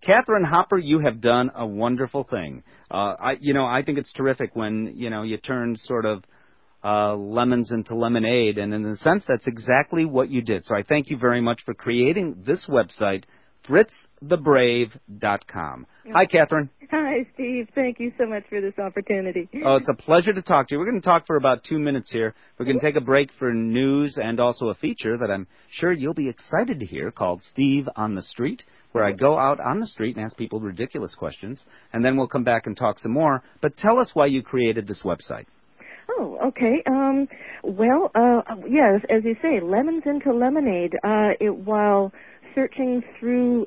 Catherine Hopper, you have done a wonderful thing. I think it's terrific when, you turn sort of lemons into lemonade, and in a sense, that's exactly what you did. So I thank you very much for creating this website, fritzthebrave.com. Hi, Catherine. Hi, Steve. Thank you so much for this opportunity. Oh, it's a pleasure to talk to you. We're going to talk for about 2 minutes here. We're going to take a break for news and also a feature that I'm sure you'll be excited to hear called Steve on the Street, where I go out on the street and ask people ridiculous questions, and then we'll come back and talk some more. But tell us why you created this website. Oh, okay. Yes, as you say, lemons into lemonade. While searching through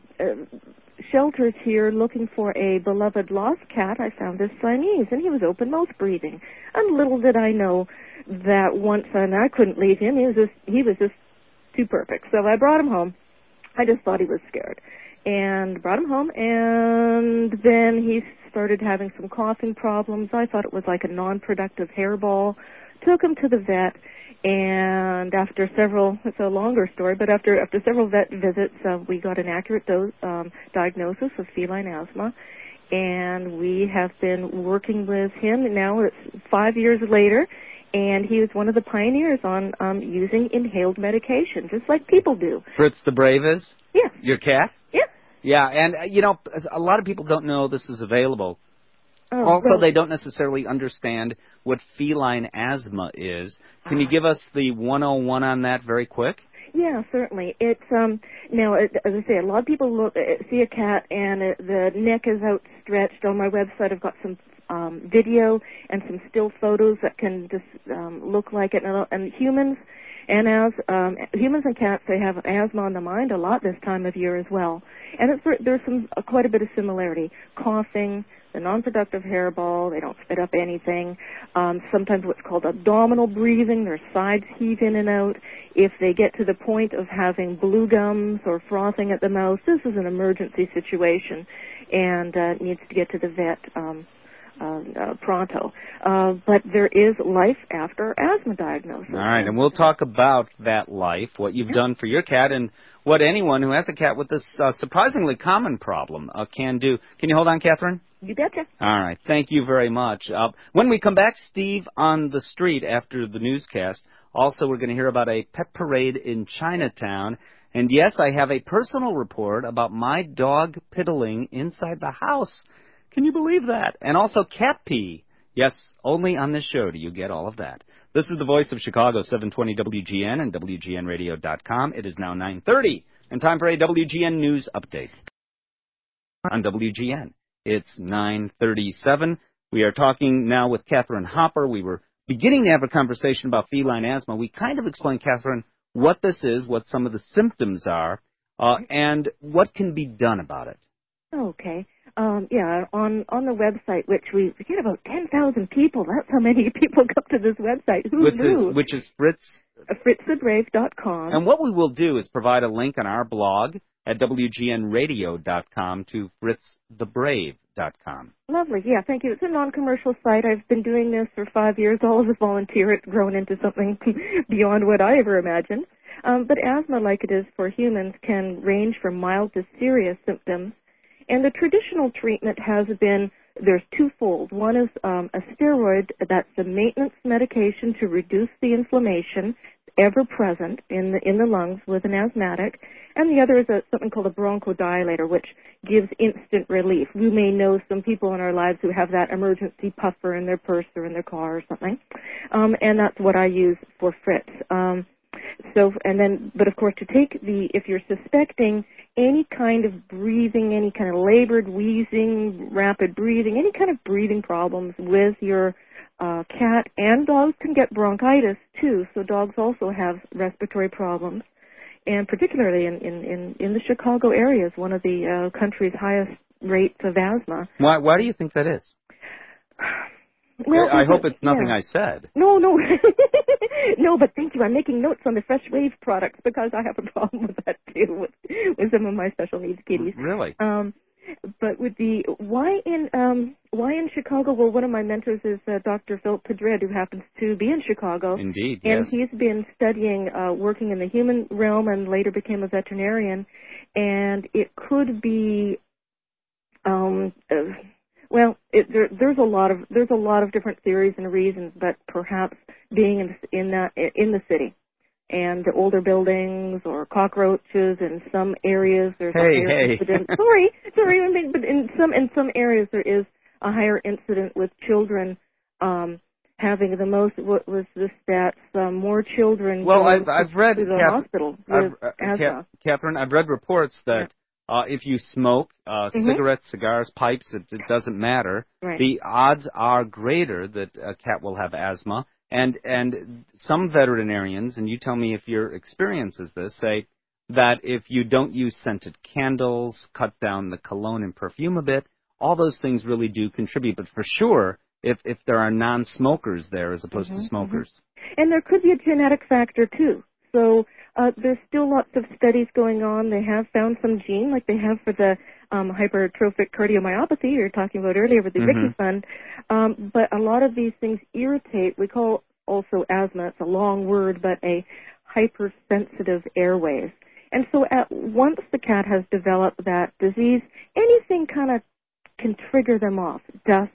shelters here looking for a beloved lost cat, I found this Siamese, and he was open-mouth breathing. And little did I know that once I couldn't leave him, he was just too perfect. So I brought him home. I just thought he was scared. And brought him home, and then he started having some coughing problems. I thought it was like a non-productive hairball. Took him to the vet, and after several, it's a longer story, but after several vet visits, we got an accurate diagnosis of feline asthma, and we have been working with him. Now it's 5 years later, and he was one of the pioneers on using inhaled medication, just like people do. Fritz the Brave is? Yeah. Your cat? Yeah. Yeah, and, a lot of people don't know this is available. Oh, also, they don't necessarily understand what feline asthma is. Can you give us the 101 on that very quick? Yeah, certainly. It's now, as I say, a lot of people see a cat and the neck is outstretched. On my website, I've got some video and some still photos that can just look like it. And humans and humans and cats, they have asthma on the mind a lot this time of year as well. And there's quite a bit of similarity. Coughing, the non-productive hairball, they don't spit up anything. Sometimes what's called abdominal breathing, their sides heave in and out. If they get to the point of having blue gums or frothing at the mouth, this is an emergency situation and needs to get to the vet pronto. But there is life after asthma diagnosis. All right, and we'll talk about that life, what you've done for your cat, and what anyone who has a cat with this surprisingly common problem can do. Can you hold on, Catherine? You betcha. All right, thank you very much. When we come back, Steve on the Street after the newscast. Also, we're going to hear about a pet parade in Chinatown. And yes, I have a personal report about my dog piddling inside the house. Can you believe that? And also cat pee. Yes, only on this show do you get all of that. This is the Voice of Chicago, 720 WGN and WGNradio.com. It is now 9:30, and time for a WGN News Update on WGN. It's 9:37. We are talking now with Catherine Hopper. We were beginning to have a conversation about feline asthma. We kind of explained, Catherine, what this is, what some of the symptoms are, and what can be done about it. Okay. On the website, which we get about 10,000 people. That's how many people come to this website. Who knew? Which is Fritz? fritzthebrave.com. And what we will do is provide a link on our blog at WGNradio.com to fritzthebrave.com. Lovely. Yeah, thank you. It's a non-commercial site. I've been doing this for 5 years, all as a volunteer. It's grown into something beyond what I ever imagined. But asthma, like it is for humans, can range from mild to serious symptoms. And the traditional treatment has been, there's twofold. One is a steroid, that's the maintenance medication to reduce the inflammation ever present in the lungs with an asthmatic. And the other is something called a bronchodilator, which gives instant relief. We may know some people in our lives who have that emergency puffer in their purse or in their car or something. And that's what I use for Fritz. But of course, if you're suspecting any kind of breathing, any kind of labored wheezing, rapid breathing, any kind of breathing problems with your cat, and dogs can get bronchitis too, so dogs also have respiratory problems, and particularly in the Chicago area is one of the country's highest rates of asthma. Why do you think that is? Well, I hope it's nothing I said. No. No, but thank you. I'm making notes on the Fresh Wave products because I have a problem with that too, with some of my special needs kitties. Really? But with the why in Chicago? Well, one of my mentors is Dr. Philip Pedred, who happens to be in Chicago. Indeed, and yes. He's been studying, working in the human realm, and later became a veterinarian. And it could be Well, there's a lot of different theories and reasons, but perhaps being in the city and older buildings or cockroaches in some areas there's a higher incidence. Sorry, but in some areas there is a higher incident with children having the most. What was the stats? More children. Well, I've read to the hospital with asthma. Catherine, I've read reports that. If you smoke cigarettes, cigars, pipes, it doesn't matter. Right. The odds are greater that a cat will have asthma. And some veterinarians, and you tell me if your experience is this, say that if you don't use scented candles, cut down the cologne and perfume a bit, all those things really do contribute. But for sure, if there are non-smokers there as opposed to smokers. And there could be a genetic factor, too. So there's still lots of studies going on. They have found some gene, like they have for the hypertrophic cardiomyopathy you were talking about earlier with the Ricky Fund. But a lot of these things irritate, we call also asthma, it's a long word, but a hypersensitive airways. And so once the cat has developed that disease, anything kind of can trigger them off. Dust,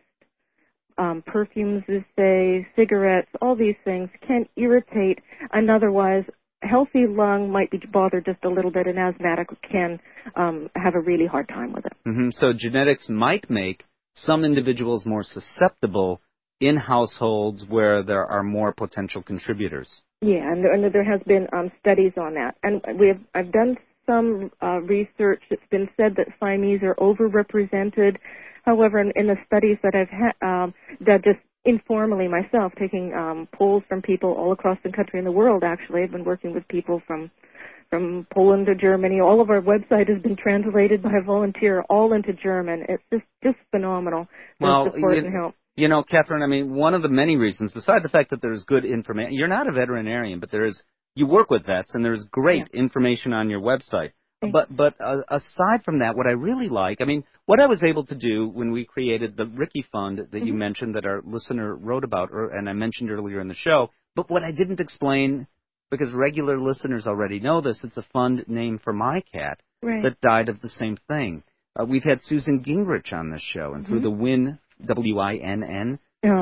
perfumes, say, cigarettes, all these things can irritate an otherwise healthy lung might be bothered just a little bit, and asthmatic can have a really hard time with it. So genetics might make some individuals more susceptible in households where there are more potential contributors. Yeah, and there has been studies on that. And I've done some research. It's been said that Siamese are overrepresented. However, in the studies that I've had, that just informally myself, taking polls from people all across the country and the world, actually. I've been working with people from Poland to Germany. All of our website has been translated by a volunteer all into German. It's just phenomenal. Well, support and help. You know, Catherine, I mean, one of the many reasons, besides the fact that there's good information, you're not a veterinarian, but you work with vets, and there's great information on your website. But aside from that, what I really like, I mean, what I was able to do when we created the Ricky Fund that you mentioned that our listener wrote about, and I mentioned earlier in the show, but what I didn't explain, because regular listeners already know this, it's a fund named for my cat that died of the same thing. We've had Susan Gingrich on this show, and through the WINN, W-I-N-N,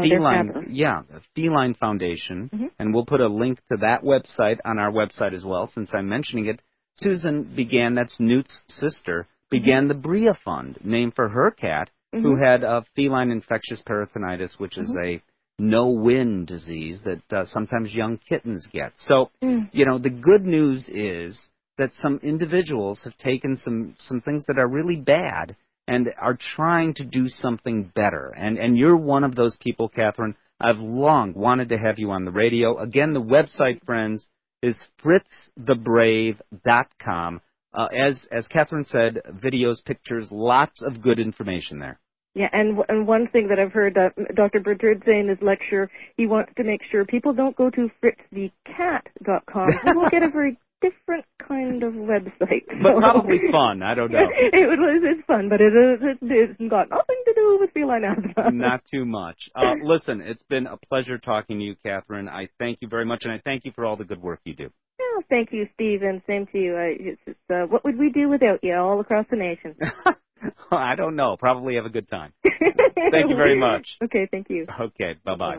Feline Foundation, and we'll put a link to that website on our website as well, since I'm mentioning it. Susan that's Newt's sister, began the Bria Fund, named for her cat, who had a feline infectious peritonitis, which is a no-win disease that sometimes young kittens get. So, you know, the good news is that some individuals have taken some things that are really bad and are trying to do something better. And you're one of those people, Catherine. I've long wanted to have you on the radio. Again, the website, friends, is fritzthebrave.com. As Catherine said, videos, pictures, lots of good information there. Yeah, and one thing that I've heard Dr. Bertrand say in his lecture, he wants to make sure people don't go to fritzthecat.com. We will get a very different kind of website. But probably fun. I don't know. It's fun, but it's got nothing to do with feline asthma. Not too much. Listen, it's been a pleasure talking to you, Catherine. I thank you very much, and I thank you for all the good work you do. Oh, thank you, Steve, and same to you. What would we do without you all across the nation? I don't know. Probably have a good time. Thank you very much. Okay, thank you. Okay, bye-bye.